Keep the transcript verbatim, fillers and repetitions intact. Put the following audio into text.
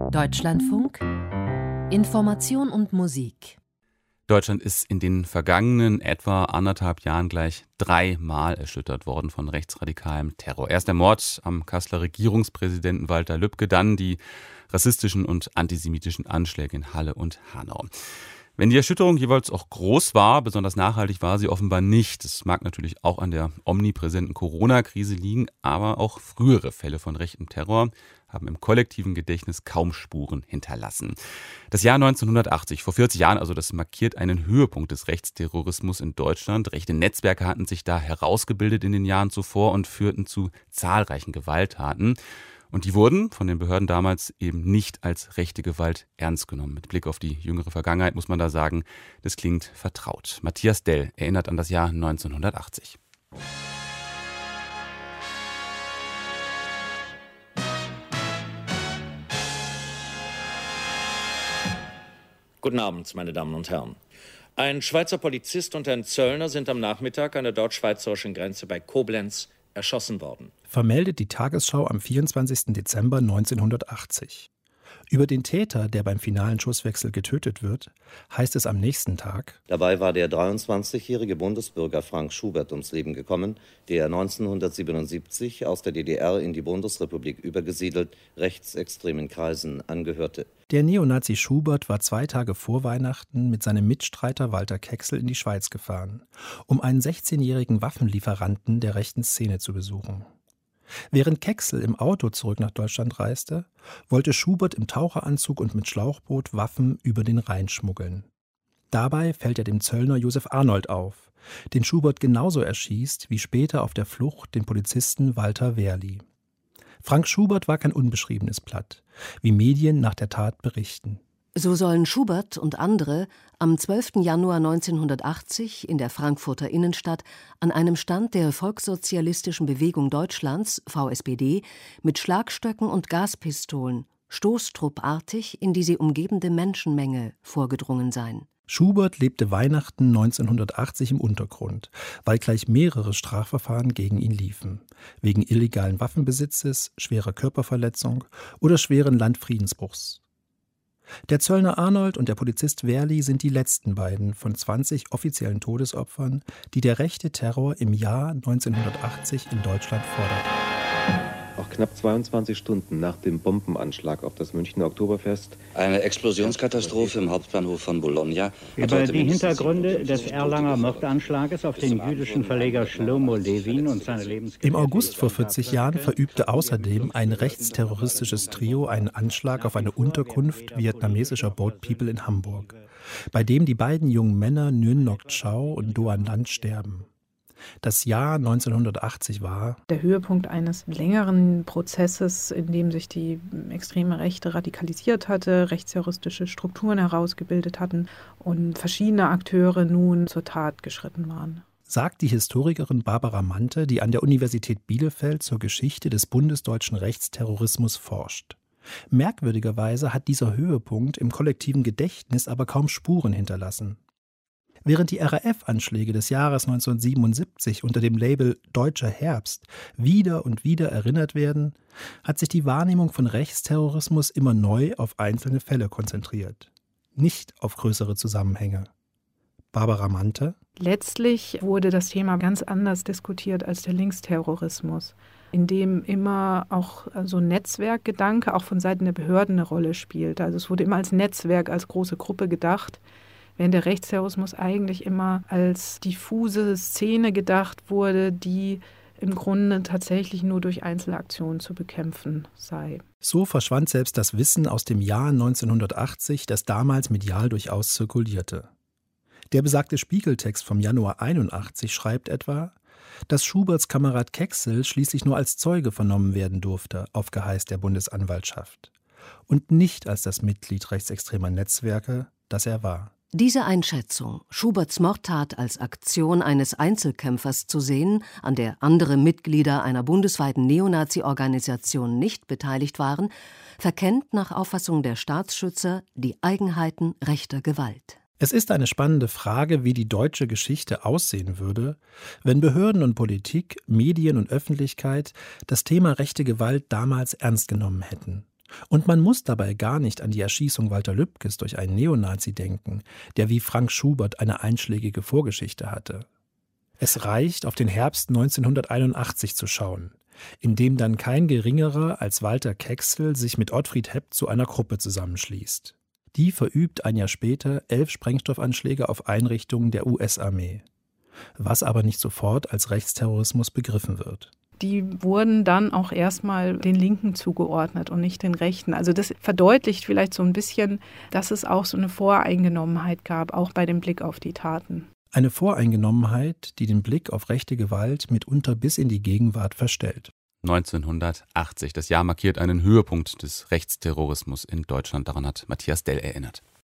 Deutschlandfunk Information und Musik. Deutschland ist in den vergangenen etwa anderthalb Jahren gleich dreimal erschüttert worden von rechtsradikalem Terror. Erst der Mord am Kasseler Regierungspräsidenten Walter Lübcke, dann die rassistischen und antisemitischen Anschläge in Halle und Hanau. Wenn die Erschütterung jeweils auch groß war, besonders nachhaltig war sie offenbar nicht. Das mag natürlich auch an der omnipräsenten Corona-Krise liegen, aber auch frühere Fälle von rechtem Terror haben im kollektiven Gedächtnis kaum Spuren hinterlassen. Das Jahr neunzehnhundertachtzig, vor vierzig Jahren, also das markiert einen Höhepunkt des Rechtsterrorismus in Deutschland. Rechte Netzwerke hatten sich da herausgebildet in den Jahren zuvor und führten zu zahlreichen Gewalttaten. Und die wurden von den Behörden damals eben nicht als rechte Gewalt ernst genommen. Mit Blick auf die jüngere Vergangenheit muss man da sagen, das klingt vertraut. Matthias Dell erinnert an das Jahr neunzehnhundertachtzig. Guten Abend, meine Damen und Herren. Ein Schweizer Polizist und ein Zöllner sind am Nachmittag an der deutsch-schweizerischen Grenze bei Koblenz erschossen worden, vermeldet die Tagesschau am vierundzwanzigsten Dezember neunzehnhundertachtzig. Über den Täter, der beim finalen Schusswechsel getötet wird, heißt es am nächsten Tag: Dabei war der dreiundzwanzigjährige Bundesbürger Frank Schubert ums Leben gekommen, der neunzehnhundertsiebenundsiebzig aus der D D R in die Bundesrepublik übergesiedelt rechtsextremen Kreisen angehörte. Der Neonazi Schubert war zwei Tage vor Weihnachten mit seinem Mitstreiter Walter Kecksel in die Schweiz gefahren, um einen sechzehnjährigen Waffenlieferanten der rechten Szene zu besuchen. Während Kecksel im Auto zurück nach Deutschland reiste, wollte Schubert im Taucheranzug und mit Schlauchboot Waffen über den Rhein schmuggeln. Dabei fällt er dem Zöllner Josef Arnold auf, den Schubert genauso erschießt wie später auf der Flucht den Polizisten Walter Wehrli. Frank Schubert war kein unbeschriebenes Blatt, wie Medien nach der Tat berichten. So sollen Schubert und andere am zwölften Januar neunzehnhundertachtzig in der Frankfurter Innenstadt an einem Stand der Volkssozialistischen Bewegung Deutschlands, V S B D, mit Schlagstöcken und Gaspistolen, stoßtruppartig in die sie umgebende Menschenmenge vorgedrungen sein. Schubert lebte Weihnachten neunzehnhundertachtzig im Untergrund, weil gleich mehrere Strafverfahren gegen ihn liefen. Wegen illegalen Waffenbesitzes, schwerer Körperverletzung oder schweren Landfriedensbruchs. Der Zöllner Arnold und der Polizist Wehrli sind die letzten beiden von zwanzig offiziellen Todesopfern, die der rechte Terror im Jahr neunzehnhundertachtzig in Deutschland forderte. Auch knapp zweiundzwanzig Stunden nach dem Bombenanschlag auf das Münchner Oktoberfest. Eine Explosionskatastrophe im Hauptbahnhof von Bologna. Über die Hintergründe des Erlanger Mordanschlages auf den jüdischen Verleger Shlomo Levin und seine Lebensgefährtin. Im August vor vierzig Jahren verübte außerdem ein rechtsterroristisches Trio einen Anschlag auf eine Unterkunft vietnamesischer Boat People in Hamburg, bei dem die beiden jungen Männer Nguyen Ngoc Chau und Doan Lan sterben. Das Jahr neunzehnhundertachtzig war der Höhepunkt eines längeren Prozesses, in dem sich die extreme Rechte radikalisiert hatte, rechtsterroristische Strukturen herausgebildet hatten und verschiedene Akteure nun zur Tat geschritten waren. Sagt die Historikerin Barbara Mante, die an der Universität Bielefeld zur Geschichte des bundesdeutschen Rechtsterrorismus forscht. Merkwürdigerweise hat dieser Höhepunkt im kollektiven Gedächtnis aber kaum Spuren hinterlassen. Während die R A F-Anschläge des Jahres neunzehnhundertsiebenundsiebzig unter dem Label Deutscher Herbst wieder und wieder erinnert werden, hat sich die Wahrnehmung von Rechtsterrorismus immer neu auf einzelne Fälle konzentriert, nicht auf größere Zusammenhänge. Barbara Mante: Letztlich wurde das Thema ganz anders diskutiert als der Linksterrorismus, in dem immer auch so ein Netzwerkgedanke auch von Seiten der Behörden eine Rolle spielt. Also es wurde immer als Netzwerk, als große Gruppe gedacht, während der Rechtsterrorismus eigentlich immer als diffuse Szene gedacht wurde, die im Grunde tatsächlich nur durch Einzelaktionen zu bekämpfen sei. So verschwand selbst das Wissen aus dem Jahr neunzehnhundertachtzig, das damals medial durchaus zirkulierte. Der besagte Spiegeltext vom Januar einundachtzig schreibt etwa, dass Schuberts Kamerad Kecksel schließlich nur als Zeuge vernommen werden durfte, auf Geheiß der Bundesanwaltschaft, und nicht als das Mitglied rechtsextremer Netzwerke, das er war. Diese Einschätzung, Schuberts Mordtat als Aktion eines Einzelkämpfers zu sehen, an der andere Mitglieder einer bundesweiten Neonazi-Organisation nicht beteiligt waren, verkennt nach Auffassung der Staatsschützer die Eigenheiten rechter Gewalt. Es ist eine spannende Frage, wie die deutsche Geschichte aussehen würde, wenn Behörden und Politik, Medien und Öffentlichkeit das Thema rechte Gewalt damals ernst genommen hätten. Und man muss dabei gar nicht an die Erschießung Walter Lübkes durch einen Neonazi denken, der wie Frank Schubert eine einschlägige Vorgeschichte hatte. Es reicht, auf den Herbst neunzehnhunderteinundachtzig zu schauen, in dem dann kein Geringerer als Walter Kecksel sich mit Ottfried Hepp zu einer Gruppe zusammenschließt. Die verübt ein Jahr später elf Sprengstoffanschläge auf Einrichtungen der U S-Armee, was aber nicht sofort als Rechtsterrorismus begriffen wird. Die wurden dann auch erstmal den Linken zugeordnet und nicht den Rechten. Also das verdeutlicht vielleicht so ein bisschen, dass es auch so eine Voreingenommenheit gab, auch bei dem Blick auf die Taten. Eine Voreingenommenheit, die den Blick auf rechte Gewalt mitunter bis in die Gegenwart verstellt. neunzehnhundertachtzig, das Jahr markiert einen Höhepunkt des Rechtsterrorismus in Deutschland. Daran hat Matthias Dell erinnert.